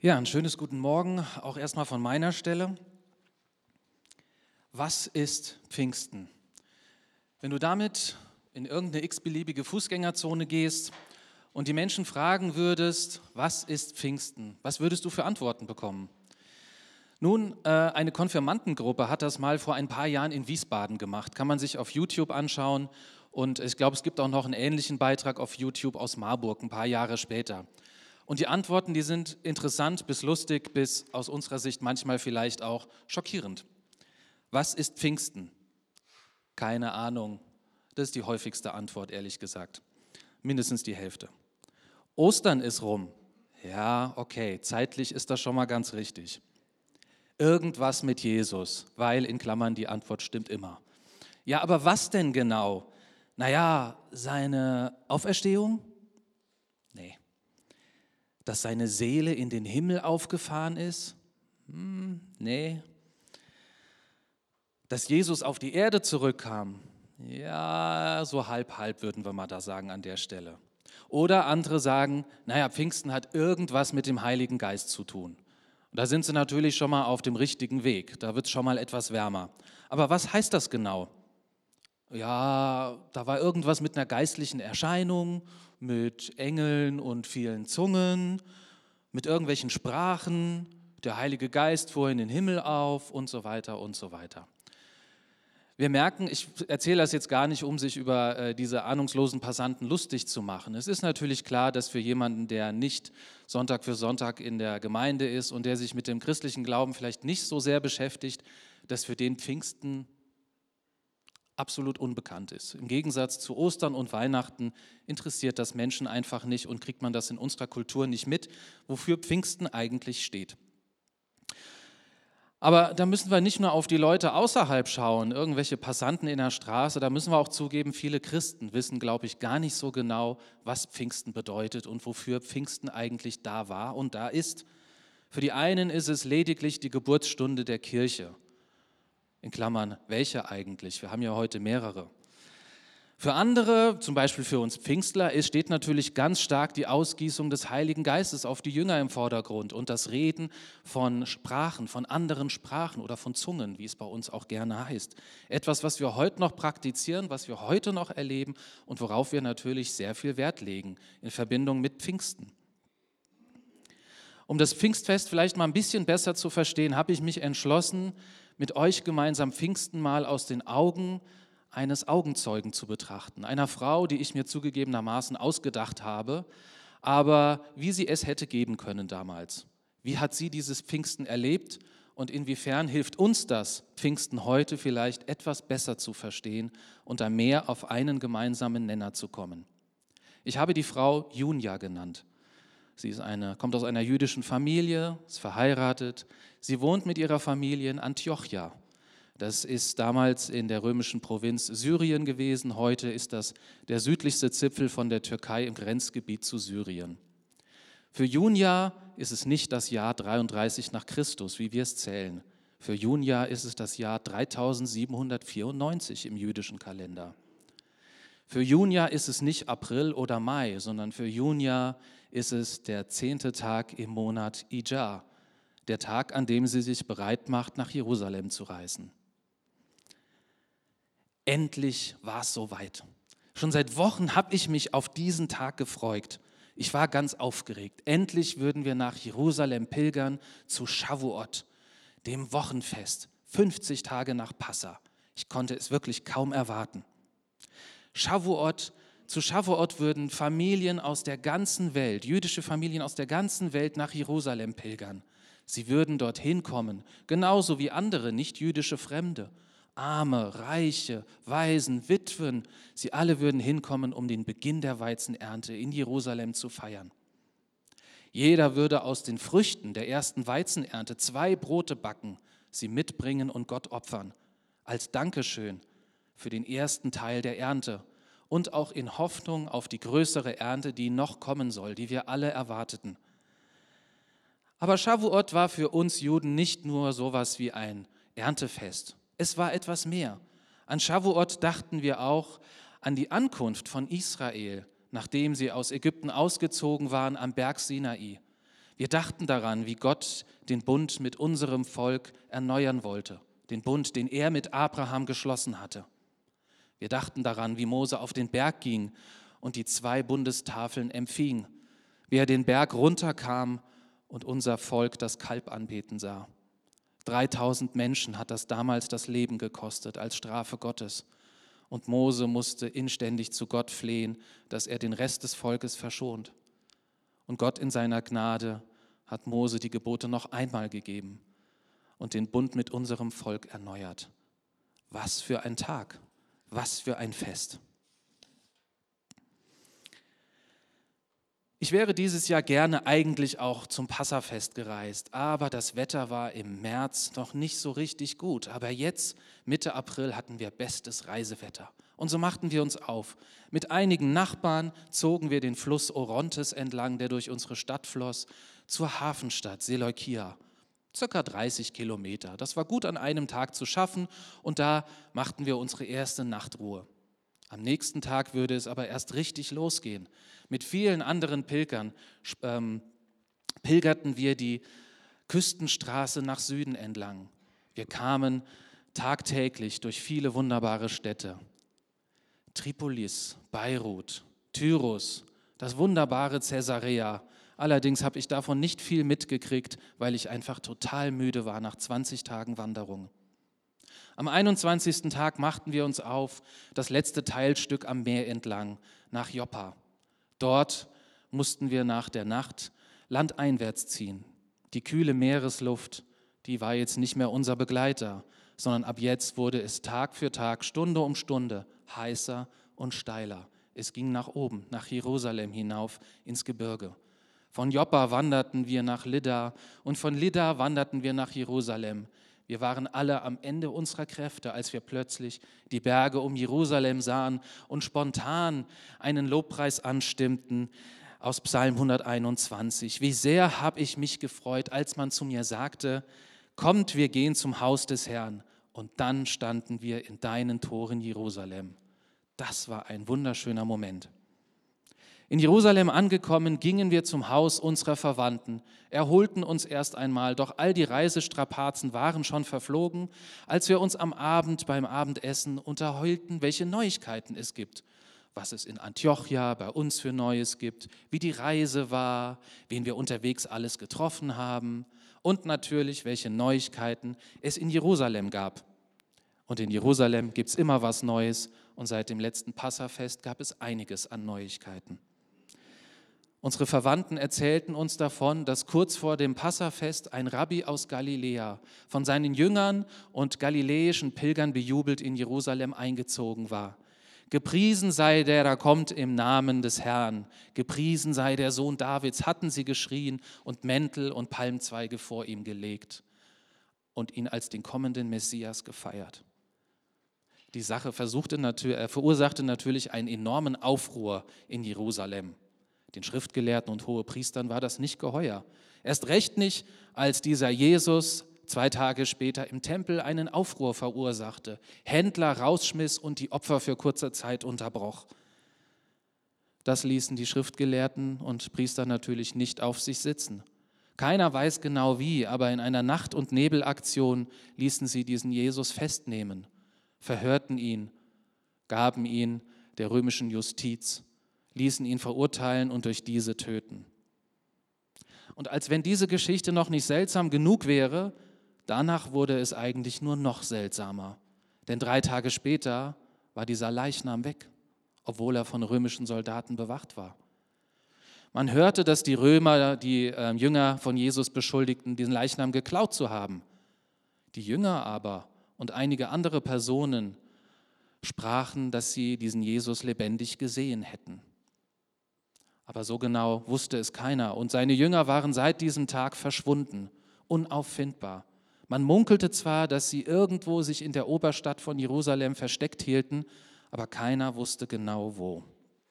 Ja, ein schönes guten Morgen, auch erstmal von meiner Stelle. Was ist Pfingsten? Wenn du damit in irgendeine x-beliebige Fußgängerzone gehst und die Menschen fragen würdest, was ist Pfingsten? Was würdest du für Antworten bekommen? Nun, eine Konfirmandengruppe hat das mal vor ein paar Jahren in Wiesbaden gemacht. Kann man sich auf YouTube anschauen und ich glaube, es gibt auch noch einen ähnlichen Beitrag auf YouTube aus Marburg, ein paar Jahre später. Und die Antworten, die sind interessant bis lustig, bis aus unserer Sicht manchmal vielleicht auch schockierend. Was ist Pfingsten? Keine Ahnung. Das ist die häufigste Antwort, ehrlich gesagt. Mindestens die Hälfte. Ostern ist rum. Ja, okay, zeitlich ist das schon mal ganz richtig. Irgendwas mit Jesus, weil in Klammern die Antwort stimmt immer. Ja, aber was denn genau? Naja, seine Auferstehung? Nee. Dass seine Seele in den Himmel aufgefahren ist? Nee. Dass Jesus auf die Erde zurückkam? Ja, so halb würden wir mal da sagen an der Stelle. Oder andere sagen, naja, Pfingsten hat irgendwas mit dem Heiligen Geist zu tun. Und da sind sie natürlich schon mal auf dem richtigen Weg, da wird es schon mal etwas wärmer. Aber was heißt das genau? Ja, da war irgendwas mit einer geistlichen Erscheinung, mit Engeln und vielen Zungen, mit irgendwelchen Sprachen, der Heilige Geist fuhr in den Himmel auf und so weiter und so weiter. Wir merken, ich erzähle das jetzt gar nicht, um sich über diese ahnungslosen Passanten lustig zu machen. Es ist natürlich klar, dass für jemanden, der nicht Sonntag für Sonntag in der Gemeinde ist und der sich mit dem christlichen Glauben vielleicht nicht so sehr beschäftigt, dass für den Pfingsten absolut unbekannt ist. Im Gegensatz zu Ostern und Weihnachten interessiert das Menschen einfach nicht und kriegt man das in unserer Kultur nicht mit, wofür Pfingsten eigentlich steht. Aber da müssen wir nicht nur auf die Leute außerhalb schauen, irgendwelche Passanten in der Straße, da müssen wir auch zugeben, viele Christen wissen, glaube ich, gar nicht so genau, was Pfingsten bedeutet und wofür Pfingsten eigentlich da war und da ist. Für die einen ist es lediglich die Geburtsstunde der Kirche. In Klammern, welche eigentlich? Wir haben ja heute mehrere. Für andere, zum Beispiel für uns Pfingstler, steht natürlich ganz stark die Ausgießung des Heiligen Geistes auf die Jünger im Vordergrund und das Reden von Sprachen, von anderen Sprachen oder von Zungen, wie es bei uns auch gerne heißt. Etwas, was wir heute noch praktizieren, was wir heute noch erleben und worauf wir natürlich sehr viel Wert legen in Verbindung mit Pfingsten. Um das Pfingstfest vielleicht mal ein bisschen besser zu verstehen, habe ich mich entschlossen, mit euch gemeinsam Pfingsten mal aus den Augen eines Augenzeugen zu betrachten. Einer Frau, die ich mir zugegebenermaßen ausgedacht habe, aber wie sie es hätte geben können damals. Wie hat sie dieses Pfingsten erlebt und inwiefern hilft uns das, Pfingsten heute vielleicht etwas besser zu verstehen und da mehr auf einen gemeinsamen Nenner zu kommen? Ich habe die Frau Junia genannt. Sie kommt aus einer jüdischen Familie, ist verheiratet. Sie wohnt mit ihrer Familie in Antiochia. Das ist damals in der römischen Provinz Syrien gewesen. Heute ist das der südlichste Zipfel von der Türkei im Grenzgebiet zu Syrien. Für Junia ist es nicht das Jahr 33 nach Christus, wie wir es zählen. Für Junia ist es das Jahr 3794 im jüdischen Kalender. Für Junia ist es nicht April oder Mai, sondern für Junia ist es der 10. Tag im Monat Iyar, der Tag, an dem sie sich bereit macht, nach Jerusalem zu reisen. Endlich war es soweit. Schon seit Wochen habe ich mich auf diesen Tag gefreut. Ich war ganz aufgeregt. Endlich würden wir nach Jerusalem pilgern zu Shavuot, dem Wochenfest, 50 Tage nach Passa. Ich konnte es wirklich kaum erwarten. Zu Shavuot würden Familien aus der ganzen Welt, jüdische Familien aus der ganzen Welt nach Jerusalem pilgern. Sie würden dorthin kommen, genauso wie andere nicht-jüdische Fremde. Arme, Reiche, Waisen, Witwen, sie alle würden hinkommen, um den Beginn der Weizenernte in Jerusalem zu feiern. Jeder würde aus den Früchten der ersten Weizenernte 2 Brote backen, sie mitbringen und Gott opfern, als Dankeschön für den ersten Teil der Ernte und auch in Hoffnung auf die größere Ernte, die noch kommen soll, die wir alle erwarteten. Aber Shavuot war für uns Juden nicht nur sowas wie ein Erntefest. Es war etwas mehr. An Shavuot dachten wir auch an die Ankunft von Israel, nachdem sie aus Ägypten ausgezogen waren am Berg Sinai. Wir dachten daran, wie Gott den Bund mit unserem Volk erneuern wollte, den Bund, den er mit Abraham geschlossen hatte. Wir dachten daran, wie Mose auf den Berg ging und die 2 Bundestafeln empfing, wie er den Berg runterkam und unser Volk das Kalb anbeten sah. 3000 Menschen hat das damals das Leben gekostet als Strafe Gottes. Und Mose musste inständig zu Gott flehen, dass er den Rest des Volkes verschont. Und Gott in seiner Gnade hat Mose die Gebote noch einmal gegeben und den Bund mit unserem Volk erneuert. Was für ein Tag, was für ein Fest. Ich wäre dieses Jahr gerne eigentlich auch zum Passafest gereist, aber das Wetter war im März noch nicht so richtig gut. Aber jetzt, Mitte April, hatten wir bestes Reisewetter. Und so machten wir uns auf. Mit einigen Nachbarn zogen wir den Fluss Orontes entlang, der durch unsere Stadt floss, zur Hafenstadt Seleukia. Circa 30 Kilometer. Das war gut an einem Tag zu schaffen und da machten wir unsere erste Nachtruhe. Am nächsten Tag würde es aber erst richtig losgehen. Mit vielen anderen Pilgern pilgerten wir die Küstenstraße nach Süden entlang. Wir kamen tagtäglich durch viele wunderbare Städte. Tripolis, Beirut, Tyrus, das wunderbare Caesarea. Allerdings habe ich davon nicht viel mitgekriegt, weil ich einfach total müde war nach 20 Tagen Wanderung. Am 21. Tag machten wir uns auf, das letzte Teilstück am Meer entlang, nach Joppa. Dort mussten wir nach der Nacht landeinwärts ziehen. Die kühle Meeresluft, die war jetzt nicht mehr unser Begleiter, sondern ab jetzt wurde es Tag für Tag, Stunde um Stunde heißer und steiler. Es ging nach oben, nach Jerusalem hinauf ins Gebirge. Von Joppa wanderten wir nach Lydda und von Lydda wanderten wir nach Jerusalem. Wir waren alle am Ende unserer Kräfte, als wir plötzlich die Berge um Jerusalem sahen und spontan einen Lobpreis anstimmten aus Psalm 121. Wie sehr habe ich mich gefreut, als man zu mir sagte, kommt, wir gehen zum Haus des Herrn. Und dann standen wir in deinen Toren, Jerusalem. Das war ein wunderschöner Moment. In Jerusalem angekommen, gingen wir zum Haus unserer Verwandten, erholten uns erst einmal, doch all die Reisestrapazen waren schon verflogen, als wir uns am Abend beim Abendessen unterhielten, welche Neuigkeiten es gibt, was es in Antiochia bei uns für Neues gibt, wie die Reise war, wen wir unterwegs alles getroffen haben und natürlich, welche Neuigkeiten es in Jerusalem gab. Und in Jerusalem gibt es immer was Neues und seit dem letzten Passafest gab es einiges an Neuigkeiten. Unsere Verwandten erzählten uns davon, dass kurz vor dem Passafest ein Rabbi aus Galiläa von seinen Jüngern und galiläischen Pilgern bejubelt in Jerusalem eingezogen war. Gepriesen sei der, der kommt im Namen des Herrn. Gepriesen sei der Sohn Davids, hatten sie geschrien und Mäntel und Palmzweige vor ihm gelegt und ihn als den kommenden Messias gefeiert. Die Sache verursachte natürlich einen enormen Aufruhr in Jerusalem. Den Schriftgelehrten und Hohepriestern war das nicht geheuer. Erst recht nicht, als dieser Jesus 2 Tage später im Tempel einen Aufruhr verursachte, Händler rausschmiss und die Opfer für kurze Zeit unterbroch. Das ließen die Schriftgelehrten und Priester natürlich nicht auf sich sitzen. Keiner weiß genau wie, aber in einer Nacht- und Nebelaktion ließen sie diesen Jesus festnehmen, verhörten ihn, gaben ihn der römischen Justiz, ließen ihn verurteilen und durch diese töten. Und als wenn diese Geschichte noch nicht seltsam genug wäre, danach wurde es eigentlich nur noch seltsamer. Denn 3 Tage später war dieser Leichnam weg, obwohl er von römischen Soldaten bewacht war. Man hörte, dass die Römer, die Jünger von Jesus beschuldigten, diesen Leichnam geklaut zu haben. Die Jünger aber und einige andere Personen sprachen, dass sie diesen Jesus lebendig gesehen hätten. Aber so genau wusste es keiner und seine Jünger waren seit diesem Tag verschwunden, unauffindbar. Man munkelte zwar, dass sie irgendwo sich in der Oberstadt von Jerusalem versteckt hielten, aber keiner wusste genau wo.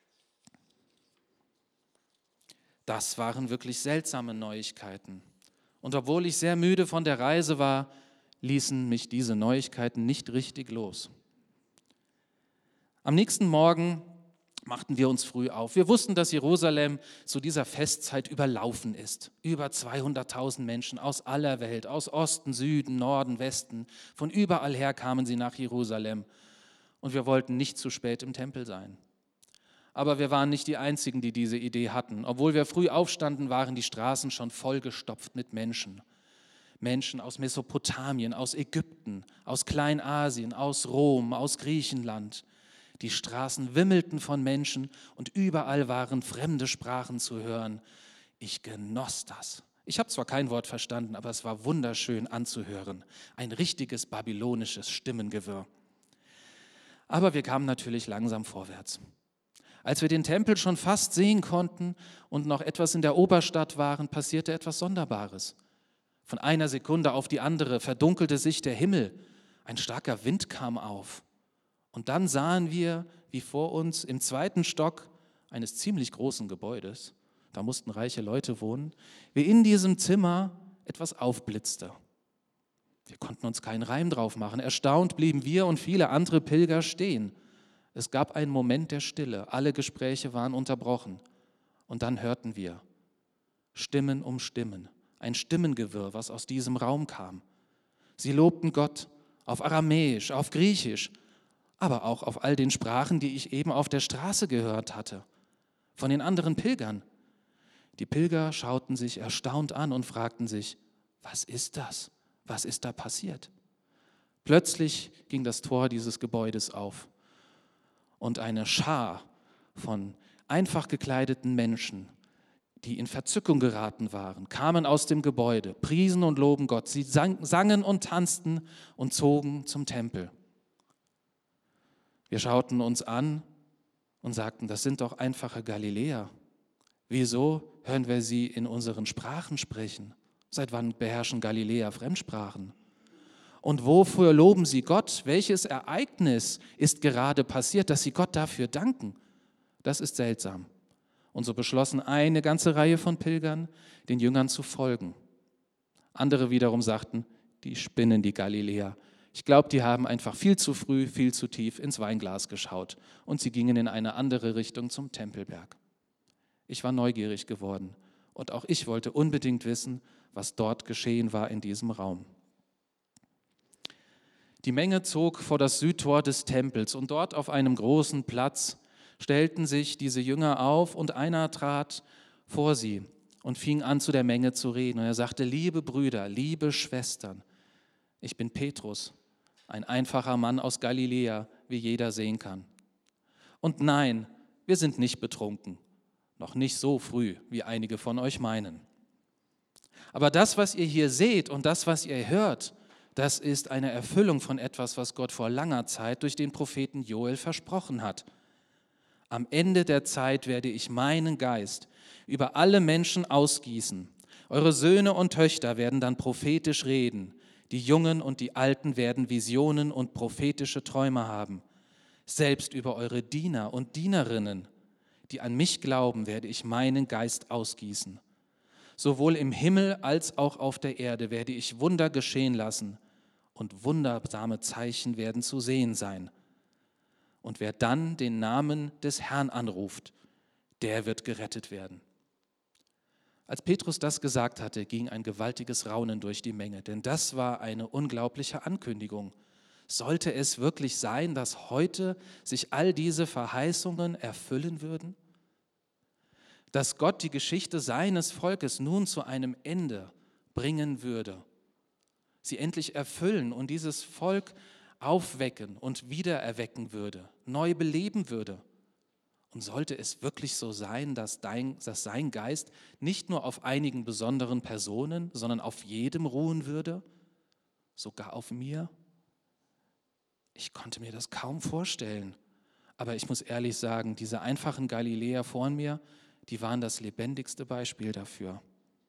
Das waren wirklich seltsame Neuigkeiten. Und obwohl ich sehr müde von der Reise war, ließen mich diese Neuigkeiten nicht richtig los. Am nächsten Morgen machten wir uns früh auf. Wir wussten, dass Jerusalem zu dieser Festzeit überlaufen ist. Über 200.000 Menschen aus aller Welt, aus Osten, Süden, Norden, Westen, von überall her kamen sie nach Jerusalem. Und wir wollten nicht zu spät im Tempel sein. Aber wir waren nicht die Einzigen, die diese Idee hatten. Obwohl wir früh aufstanden, waren die Straßen schon vollgestopft mit Menschen. Menschen aus Mesopotamien, aus Ägypten, aus Kleinasien, aus Rom, aus Griechenland. Die Straßen wimmelten von Menschen und überall waren fremde Sprachen zu hören. Ich genoss das. Ich habe zwar kein Wort verstanden, aber es war wunderschön anzuhören. Ein richtiges babylonisches Stimmengewirr. Aber wir kamen natürlich langsam vorwärts. Als wir den Tempel schon fast sehen konnten und noch etwas in der Oberstadt waren, passierte etwas Sonderbares. Von einer Sekunde auf die andere verdunkelte sich der Himmel. Ein starker Wind kam auf. Und dann sahen wir, wie vor uns im 2. Stock eines ziemlich großen Gebäudes, da mussten reiche Leute wohnen, wie in diesem Zimmer etwas aufblitzte. Wir konnten uns keinen Reim drauf machen. Erstaunt blieben wir und viele andere Pilger stehen. Es gab einen Moment der Stille. Alle Gespräche waren unterbrochen. Und dann hörten wir Stimmen um Stimmen. Ein Stimmengewirr, was aus diesem Raum kam. Sie lobten Gott auf Aramäisch, auf Griechisch, aber auch auf all den Sprachen, die ich eben auf der Straße gehört hatte, von den anderen Pilgern. Die Pilger schauten sich erstaunt an und fragten sich, was ist das? Was ist da passiert? Plötzlich ging das Tor dieses Gebäudes auf und eine Schar von einfach gekleideten Menschen, die in Verzückung geraten waren, kamen aus dem Gebäude, priesen und loben Gott. Sie sangen und tanzten und zogen zum Tempel. Wir schauten uns an und sagten, das sind doch einfache Galiläer. Wieso hören wir sie in unseren Sprachen sprechen? Seit wann beherrschen Galiläer Fremdsprachen? Und wofür loben sie Gott? Welches Ereignis ist gerade passiert, dass sie Gott dafür danken? Das ist seltsam. Und so beschlossen eine ganze Reihe von Pilgern, den Jüngern zu folgen. Andere wiederum sagten, die spinnen, die Galiläer. Ich glaube, die haben einfach viel zu früh, viel zu tief ins Weinglas geschaut. Und sie gingen in eine andere Richtung zum Tempelberg. Ich war neugierig geworden und auch ich wollte unbedingt wissen, was dort geschehen war in diesem Raum. Die Menge zog vor das Südtor des Tempels und dort auf einem großen Platz stellten sich diese Jünger auf und einer trat vor sie und fing an, zu der Menge zu reden. Und er sagte, liebe Brüder, liebe Schwestern, ich bin Petrus, ein einfacher Mann aus Galiläa, wie jeder sehen kann. Und nein, wir sind nicht betrunken, noch nicht so früh, wie einige von euch meinen. Aber das, was ihr hier seht und das, was ihr hört, das ist eine Erfüllung von etwas, was Gott vor langer Zeit durch den Propheten Joel versprochen hat. Am Ende der Zeit werde ich meinen Geist über alle Menschen ausgießen. Eure Söhne und Töchter werden dann prophetisch reden. Die Jungen und die Alten werden Visionen und prophetische Träume haben. Selbst über eure Diener und Dienerinnen, die an mich glauben, werde ich meinen Geist ausgießen. Sowohl im Himmel als auch auf der Erde werde ich Wunder geschehen lassen und wundersame Zeichen werden zu sehen sein. Und wer dann den Namen des Herrn anruft, der wird gerettet werden. Als Petrus das gesagt hatte, ging ein gewaltiges Raunen durch die Menge, denn das war eine unglaubliche Ankündigung. Sollte es wirklich sein, dass heute sich all diese Verheißungen erfüllen würden? Dass Gott die Geschichte seines Volkes nun zu einem Ende bringen würde, sie endlich erfüllen und dieses Volk aufwecken und wiedererwecken würde, neu beleben würde. Und sollte es wirklich so sein, dass sein Geist nicht nur auf einigen besonderen Personen, sondern auf jedem ruhen würde, sogar auf mir? Ich konnte mir das kaum vorstellen. Aber ich muss ehrlich sagen, diese einfachen Galiläer vor mir, die waren das lebendigste Beispiel dafür.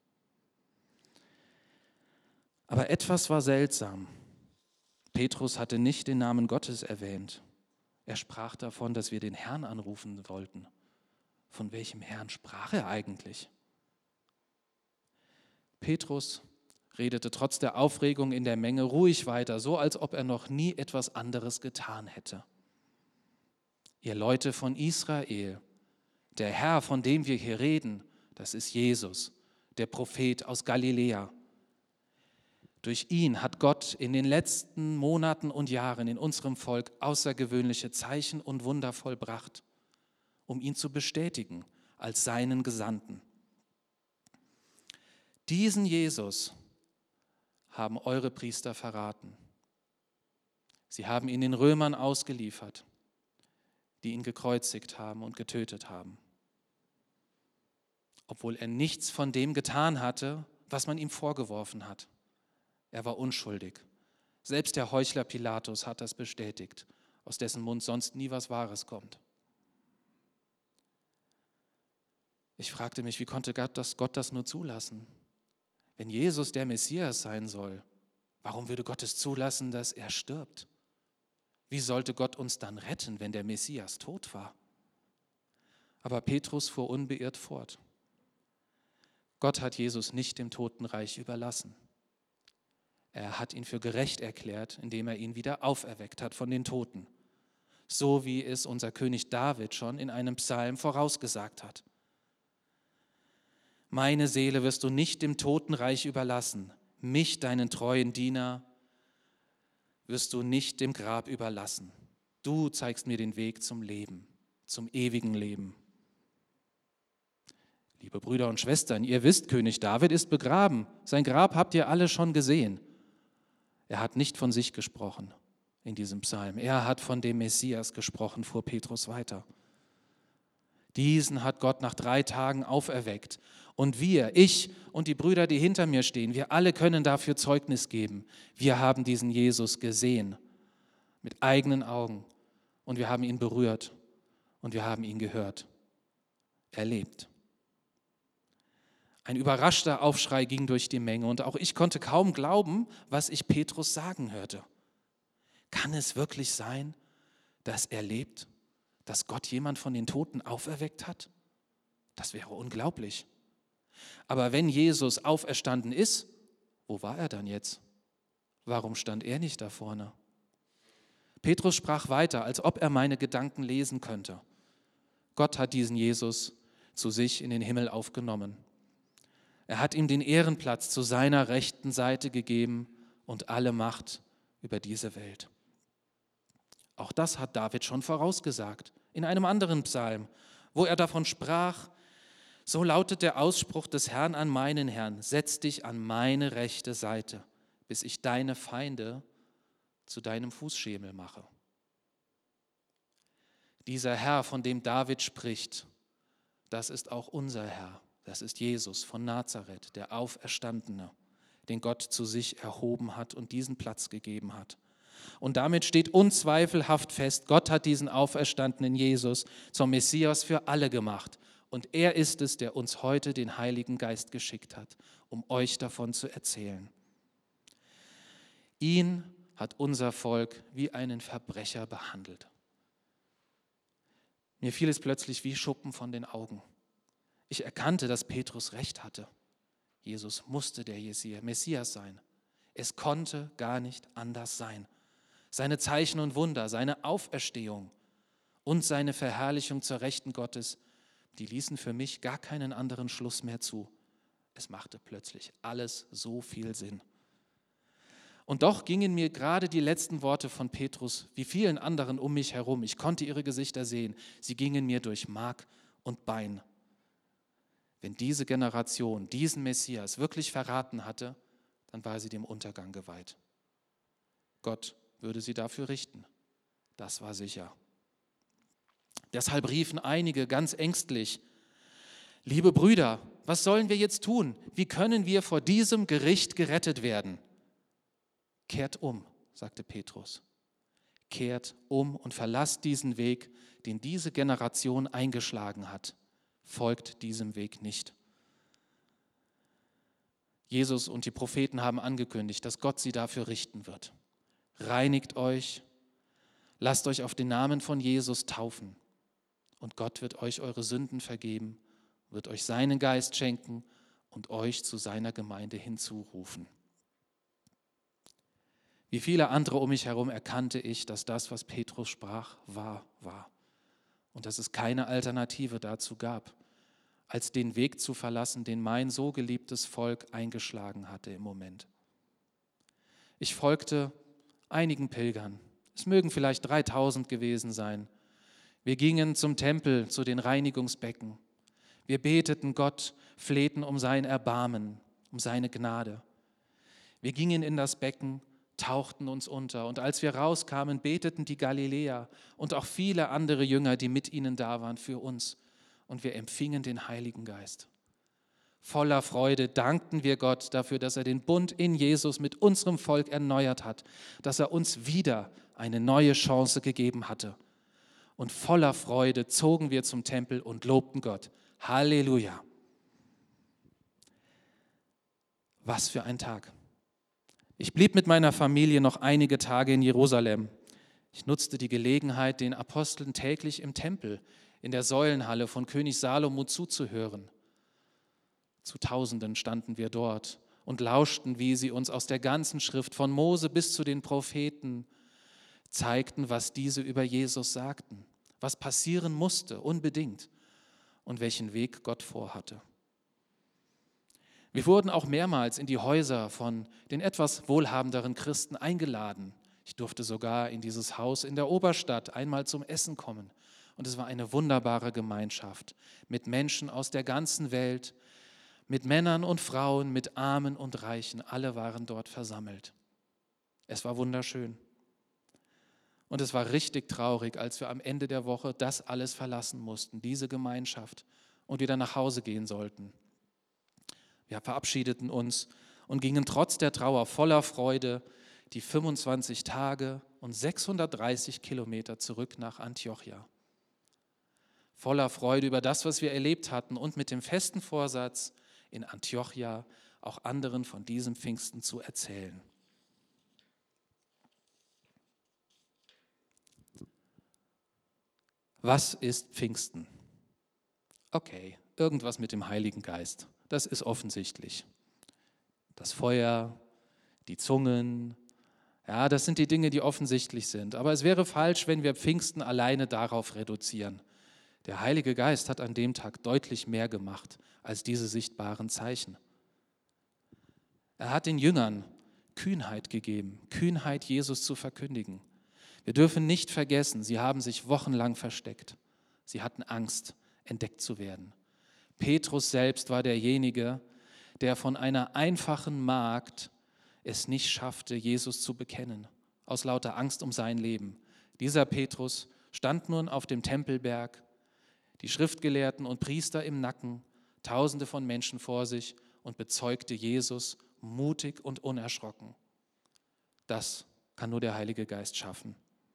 Aber etwas war seltsam. Petrus hatte nicht den Namen Gottes erwähnt. Er sprach davon, dass wir den Herrn anrufen wollten. Von welchem Herrn sprach er eigentlich? Petrus redete trotz der Aufregung in der Menge ruhig weiter, so als ob er noch nie etwas anderes getan hätte. Ihr Leute von Israel, der Herr, von dem wir hier reden, das ist Jesus, der Prophet aus Galiläa. Durch ihn hat Gott in den letzten Monaten und Jahren in unserem Volk außergewöhnliche Zeichen und Wunder vollbracht, um ihn zu bestätigen als seinen Gesandten. Diesen Jesus haben eure Priester verraten. Sie haben ihn den Römern ausgeliefert, die ihn gekreuzigt haben und getötet haben. Obwohl er nichts von dem getan hatte, was man ihm vorgeworfen hat. Er war unschuldig. Selbst der Heuchler Pilatus hat das bestätigt, aus dessen Mund sonst nie was Wahres kommt. Ich fragte mich, wie konnte Gott das nur zulassen? Wenn Jesus der Messias sein soll, warum würde Gott es zulassen, dass er stirbt? Wie sollte Gott uns dann retten, wenn der Messias tot war? Aber Petrus fuhr unbeirrt fort. Gott hat Jesus nicht dem Totenreich überlassen. Er hat ihn für gerecht erklärt, indem er ihn wieder auferweckt hat von den Toten. So wie es unser König David schon in einem Psalm vorausgesagt hat. Meine Seele wirst du nicht dem Totenreich überlassen. Mich, deinen treuen Diener, wirst du nicht dem Grab überlassen. Du zeigst mir den Weg zum Leben, zum ewigen Leben. Liebe Brüder und Schwestern, ihr wisst, König David ist begraben. Sein Grab habt ihr alle schon gesehen. Er hat nicht von sich gesprochen in diesem Psalm. Er hat von dem Messias gesprochen, fuhr Petrus weiter. Diesen hat Gott nach 3 Tagen auferweckt. Und wir, ich und die Brüder, die hinter mir stehen, wir alle können dafür Zeugnis geben. Wir haben diesen Jesus gesehen, mit eigenen Augen. Und wir haben ihn berührt und wir haben ihn gehört. Er lebt. Ein überraschter Aufschrei ging durch die Menge und auch ich konnte kaum glauben, was ich Petrus sagen hörte. Kann es wirklich sein, dass er lebt, dass Gott jemand von den Toten auferweckt hat? Das wäre unglaublich. Aber wenn Jesus auferstanden ist, wo war er dann jetzt? Warum stand er nicht da vorne? Petrus sprach weiter, als ob er meine Gedanken lesen könnte. Gott hat diesen Jesus zu sich in den Himmel aufgenommen. Er hat ihm den Ehrenplatz zu seiner rechten Seite gegeben und alle Macht über diese Welt. Auch das hat David schon vorausgesagt, in einem anderen Psalm, wo er davon sprach: So lautet der Ausspruch des Herrn an meinen Herrn: Setz dich an meine rechte Seite, bis ich deine Feinde zu deinem Fußschemel mache. Dieser Herr, von dem David spricht, das ist auch unser Herr. Das ist Jesus von Nazareth, der Auferstandene, den Gott zu sich erhoben hat und diesen Platz gegeben hat. Und damit steht unzweifelhaft fest, Gott hat diesen auferstandenen Jesus zum Messias für alle gemacht. Und er ist es, der uns heute den Heiligen Geist geschickt hat, um euch davon zu erzählen. Ihn hat unser Volk wie einen Verbrecher behandelt. Mir fiel es plötzlich wie Schuppen von den Augen. Ich erkannte, dass Petrus recht hatte. Jesus musste der Messias sein. Es konnte gar nicht anders sein. Seine Zeichen und Wunder, seine Auferstehung und seine Verherrlichung zur Rechten Gottes, die ließen für mich gar keinen anderen Schluss mehr zu. Es machte plötzlich alles so viel Sinn. Und doch gingen mir gerade die letzten Worte von Petrus, wie vielen anderen um mich herum, ich konnte ihre Gesichter sehen, sie gingen mir durch Mark und Bein. Wenn diese Generation diesen Messias wirklich verraten hatte, dann war sie dem Untergang geweiht. Gott würde sie dafür richten. Das war sicher. Deshalb riefen einige ganz ängstlich: Liebe Brüder, was sollen wir jetzt tun? Wie können wir vor diesem Gericht gerettet werden? Kehrt um, sagte Petrus. Kehrt um und verlasst diesen Weg, den diese Generation eingeschlagen hat. Folgt diesem Weg nicht. Jesus und die Propheten haben angekündigt, dass Gott sie dafür richten wird. Reinigt euch, lasst euch auf den Namen von Jesus taufen und Gott wird euch eure Sünden vergeben, wird euch seinen Geist schenken und euch zu seiner Gemeinde hinzurufen. Wie viele andere um mich herum erkannte ich, dass das, was Petrus sprach, wahr war. und dass es keine Alternative dazu gab, als den Weg zu verlassen, den mein so geliebtes Volk eingeschlagen hatte im Moment. Ich folgte einigen Pilgern. Es mögen vielleicht 3000 gewesen sein. Wir gingen zum Tempel, zu den Reinigungsbecken. Wir beteten Gott, flehten um sein Erbarmen, um seine Gnade. Wir gingen in das Becken, tauchten uns unter und als wir rauskamen, beteten die Galiläer und auch viele andere Jünger, die mit ihnen da waren, für uns. Und wir empfingen den Heiligen Geist. Voller Freude dankten wir Gott dafür, dass er den Bund in Jesus mit unserem Volk erneuert hat, dass er uns wieder eine neue Chance gegeben hatte. Und voller Freude zogen wir zum Tempel und lobten Gott. Halleluja! Was für ein Tag! Ich blieb mit meiner Familie noch einige Tage in Jerusalem. Ich nutzte die Gelegenheit, den Aposteln täglich im Tempel, in der Säulenhalle von König Salomo zuzuhören. Zu Tausenden standen wir dort und lauschten, wie sie uns aus der ganzen Schrift, von Mose bis zu den Propheten, zeigten, was diese über Jesus sagten, was passieren musste, unbedingt, und welchen Weg Gott vorhatte. Wir wurden auch mehrmals in die Häuser von den etwas wohlhabenderen Christen eingeladen. Ich durfte sogar in dieses Haus in der Oberstadt einmal zum Essen kommen. Und es war eine wunderbare Gemeinschaft mit Menschen aus der ganzen Welt, mit Männern und Frauen, mit Armen und Reichen. Alle waren dort versammelt. Es war wunderschön. Und es war richtig traurig, als wir am Ende der Woche das alles verlassen mussten, diese Gemeinschaft, und wieder nach Hause gehen sollten. Wir verabschiedeten uns und gingen trotz der Trauer voller Freude die 25 Tage und 630 Kilometer zurück nach Antiochia. Voller Freude über das, was wir erlebt hatten und mit dem festen Vorsatz, in Antiochia auch anderen von diesem Pfingsten zu erzählen. Was ist Pfingsten? Okay, irgendwas mit dem Heiligen Geist. Das ist offensichtlich. Das Feuer, die Zungen, ja, das sind die Dinge, die offensichtlich sind. Aber es wäre falsch, wenn wir Pfingsten alleine darauf reduzieren. Der Heilige Geist hat an dem Tag deutlich mehr gemacht als diese sichtbaren Zeichen. Er hat den Jüngern Kühnheit gegeben, Kühnheit, Jesus zu verkündigen. Wir dürfen nicht vergessen, sie haben sich wochenlang versteckt. Sie hatten Angst, entdeckt zu werden. Petrus selbst war derjenige, der von einer einfachen Magd es nicht schaffte, Jesus zu bekennen, aus lauter Angst um sein Leben. Dieser Petrus stand nun auf dem Tempelberg, die Schriftgelehrten und Priester im Nacken, Tausende von Menschen vor sich und bezeugte Jesus mutig und unerschrocken. Das kann nur der Heilige Geist schaffen.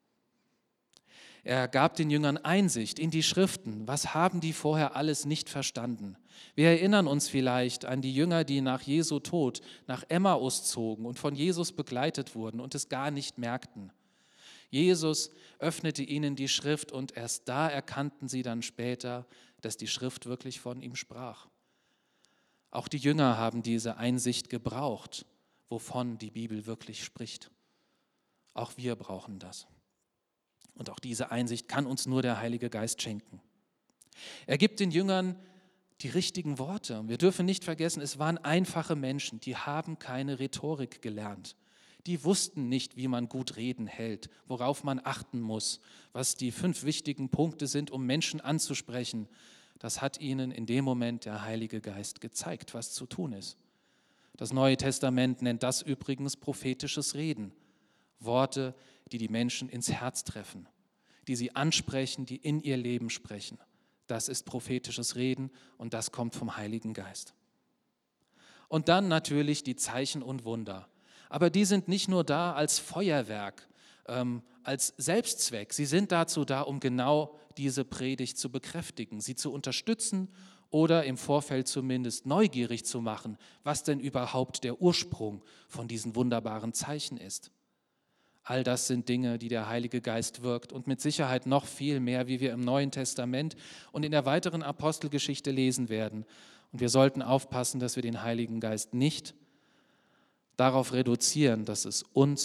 Er gab den Jüngern Einsicht in die Schriften. Was haben die vorher alles nicht verstanden? Wir erinnern uns vielleicht an die Jünger, die nach Jesu Tod nach Emmaus zogen und von Jesus begleitet wurden und es gar nicht merkten. Jesus öffnete ihnen die Schrift und erst da erkannten sie dann später, dass die Schrift wirklich von ihm sprach. Auch die Jünger haben diese Einsicht gebraucht, wovon die Bibel wirklich spricht. Auch wir brauchen das. Und auch diese Einsicht kann uns nur der Heilige Geist schenken. Er gibt den Jüngern die richtigen Worte. Wir dürfen nicht vergessen, es waren einfache Menschen, die haben keine Rhetorik gelernt. Die wussten nicht, wie man gut Reden hält, worauf man achten muss, was die 5 wichtigen Punkte sind, um Menschen anzusprechen. Das hat ihnen in dem Moment der Heilige Geist gezeigt, was zu tun ist. Das Neue Testament nennt das übrigens prophetisches Reden. Worte, die die Menschen ins Herz treffen, die sie ansprechen, die in ihr Leben sprechen. Das ist prophetisches Reden und das kommt vom Heiligen Geist. Und dann natürlich die Zeichen und Wunder. Aber die sind nicht nur da als Feuerwerk, als Selbstzweck. Sie sind dazu da, um genau diese Predigt zu bekräftigen, sie zu unterstützen oder im Vorfeld zumindest neugierig zu machen, was denn überhaupt der Ursprung von diesen wunderbaren Zeichen ist. All das sind Dinge, die der Heilige Geist wirkt und mit Sicherheit noch viel mehr, wie wir im Neuen Testament und in der weiteren Apostelgeschichte lesen werden. Und wir sollten aufpassen, dass wir den Heiligen Geist nicht darauf reduzieren, dass es uns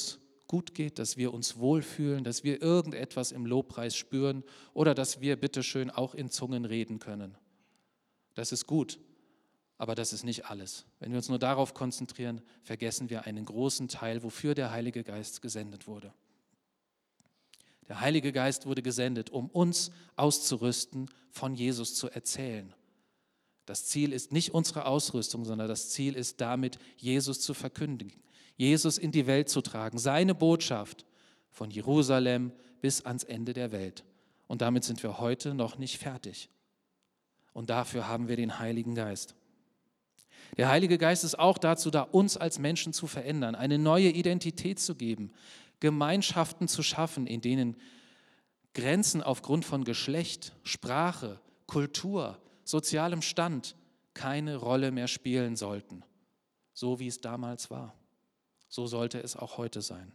gut geht, dass wir uns wohlfühlen, dass wir irgendetwas im Lobpreis spüren oder dass wir bitteschön auch in Zungen reden können. Das ist gut, aber das ist nicht alles. Wenn wir uns nur darauf konzentrieren, vergessen wir einen großen Teil, wofür der Heilige Geist gesendet wurde. Der Heilige Geist wurde gesendet, um uns auszurüsten, von Jesus zu erzählen. Das Ziel ist nicht unsere Ausrüstung, sondern das Ziel ist damit, Jesus zu verkündigen, Jesus in die Welt zu tragen, seine Botschaft von Jerusalem bis ans Ende der Welt. Und damit sind wir heute noch nicht fertig. Und dafür haben wir den Heiligen Geist. Der Heilige Geist ist auch dazu da, uns als Menschen zu verändern, eine neue Identität zu geben, Gemeinschaften zu schaffen, in denen Grenzen aufgrund von Geschlecht, Sprache, Kultur, sozialem Stand keine Rolle mehr spielen sollten. So wie es damals war. So sollte es auch heute sein.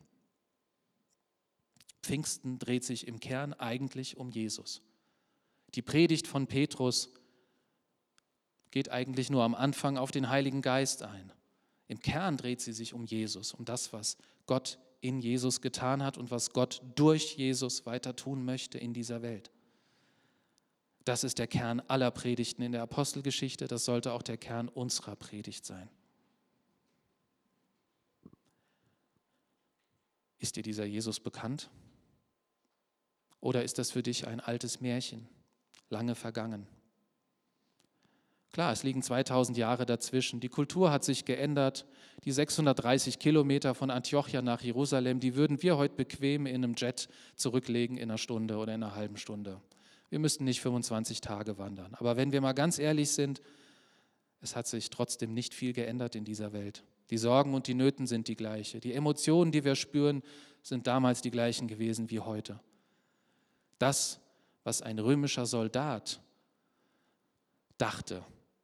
Pfingsten dreht sich im Kern eigentlich um Jesus. Die Predigt von Petrus geht eigentlich nur am Anfang auf den Heiligen Geist ein. Im Kern dreht sie sich um Jesus, um das, was Gott in Jesus getan hat und was Gott durch Jesus weiter tun möchte in dieser Welt. Das ist der Kern aller Predigten in der Apostelgeschichte, das sollte auch der Kern unserer Predigt sein. Ist dir dieser Jesus bekannt? Oder ist das für dich ein altes Märchen, lange vergangen? Klar, es liegen 2000 Jahre dazwischen. Die Kultur hat sich geändert. Die 630 Kilometer von Antiochia nach Jerusalem, die würden wir heute bequem in einem Jet zurücklegen in einer Stunde oder in einer halben Stunde. Wir müssten nicht 25 Tage wandern. Aber wenn wir mal ganz ehrlich sind, es hat sich trotzdem nicht viel geändert in dieser Welt. Die Sorgen und die Nöten sind die gleiche. Die Emotionen, die wir spüren, sind damals die gleichen gewesen wie heute. Das, was ein römischer Soldat dachte,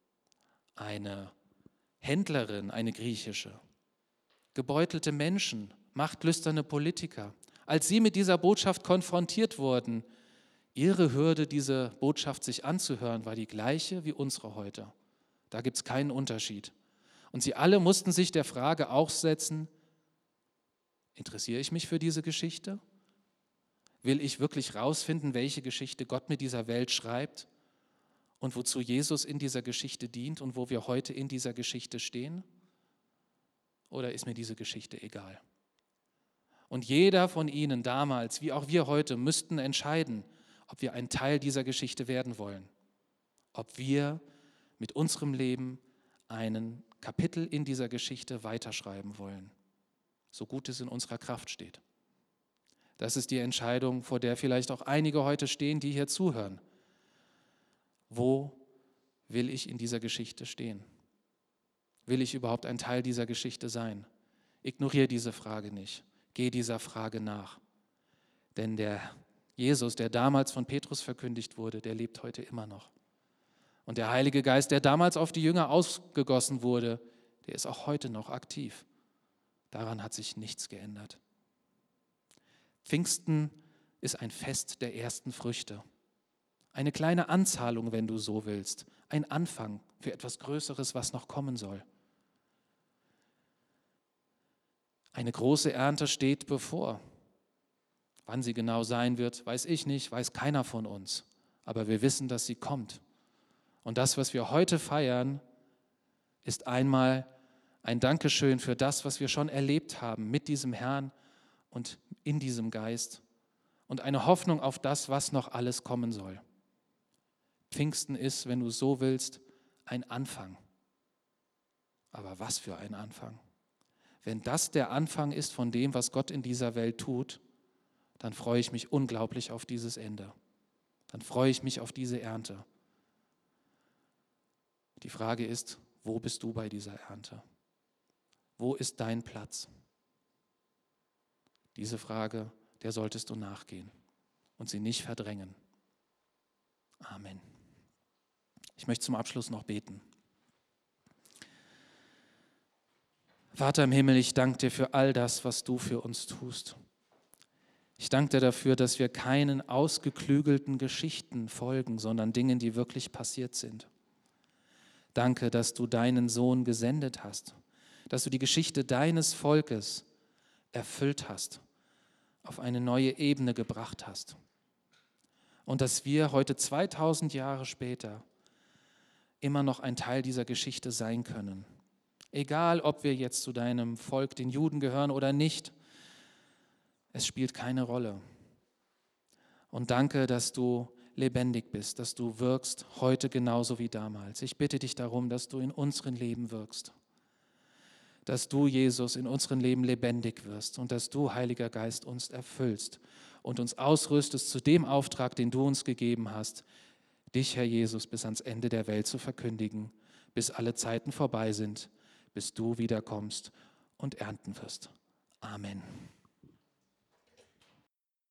eine Händlerin, eine griechische, gebeutelte Menschen, machtlüsterne Politiker, als sie mit dieser Botschaft konfrontiert wurden, ihre Hürde, diese Botschaft sich anzuhören, war die gleiche wie unsere heute. Da gibt es keinen Unterschied. Und sie alle mussten sich der Frage aussetzen, interessiere ich mich für diese Geschichte? Will ich wirklich rausfinden, welche Geschichte Gott mit dieser Welt schreibt? Und wozu Jesus in dieser Geschichte dient und wo wir heute in dieser Geschichte stehen? Oder ist mir diese Geschichte egal? Und jeder von ihnen damals, wie auch wir heute, müssten entscheiden, ob wir ein Teil dieser Geschichte werden wollen. Ob wir mit unserem Leben einen Kapitel in dieser Geschichte weiterschreiben wollen, so gut es in unserer Kraft steht. Das ist die Entscheidung, vor der vielleicht auch einige heute stehen, die hier zuhören. Wo will ich in dieser Geschichte stehen? Will ich überhaupt ein Teil dieser Geschichte sein? Ignoriere diese Frage nicht. Geh dieser Frage nach. Denn der Jesus, der damals von Petrus verkündigt wurde, der lebt heute immer noch. Und der Heilige Geist, der damals auf die Jünger ausgegossen wurde, der ist auch heute noch aktiv. Daran hat sich nichts geändert. Pfingsten ist ein Fest der ersten Früchte. Eine kleine Anzahlung, wenn du so willst. Ein Anfang für etwas Größeres, was noch kommen soll. Eine große Ernte steht bevor. Wann sie genau sein wird, weiß ich nicht, weiß keiner von uns. Aber wir wissen, dass sie kommt. Und das, was wir heute feiern, ist einmal ein Dankeschön für das, was wir schon erlebt haben mit diesem Herrn und in diesem Geist. Und eine Hoffnung auf das, was noch alles kommen soll. Pfingsten ist, wenn du so willst, ein Anfang. Aber was für ein Anfang? Wenn das der Anfang ist von dem, was Gott in dieser Welt tut, dann freue ich mich unglaublich auf dieses Ende. Dann freue ich mich auf diese Ernte. Die Frage ist, wo bist du bei dieser Ernte? Wo ist dein Platz? Diese Frage, der solltest du nachgehen und sie nicht verdrängen. Amen. Ich möchte zum Abschluss noch beten. Vater im Himmel, ich danke dir für all das, was du für uns tust. Ich danke dir dafür, dass wir keinen ausgeklügelten Geschichten folgen, sondern Dingen, die wirklich passiert sind. Danke, dass du deinen Sohn gesendet hast, dass du die Geschichte deines Volkes erfüllt hast auf eine neue Ebene gebracht hast. Und dass wir heute 2000 Jahre später immer noch ein Teil dieser Geschichte sein können. Egal, ob wir jetzt zu deinem Volk, den Juden, gehören oder nicht, es spielt keine Rolle. Und danke, dass du lebendig bist, dass du wirkst heute genauso wie damals. Ich bitte dich darum, dass du in unserem Leben wirkst, dass du, Jesus, in unserem Leben lebendig wirst und dass du, Heiliger Geist, uns erfüllst und uns ausrüstest zu dem Auftrag, den du uns gegeben hast, dich, Herr Jesus, bis ans Ende der Welt zu verkündigen, bis alle Zeiten vorbei sind, bis du wiederkommst und ernten wirst. Amen.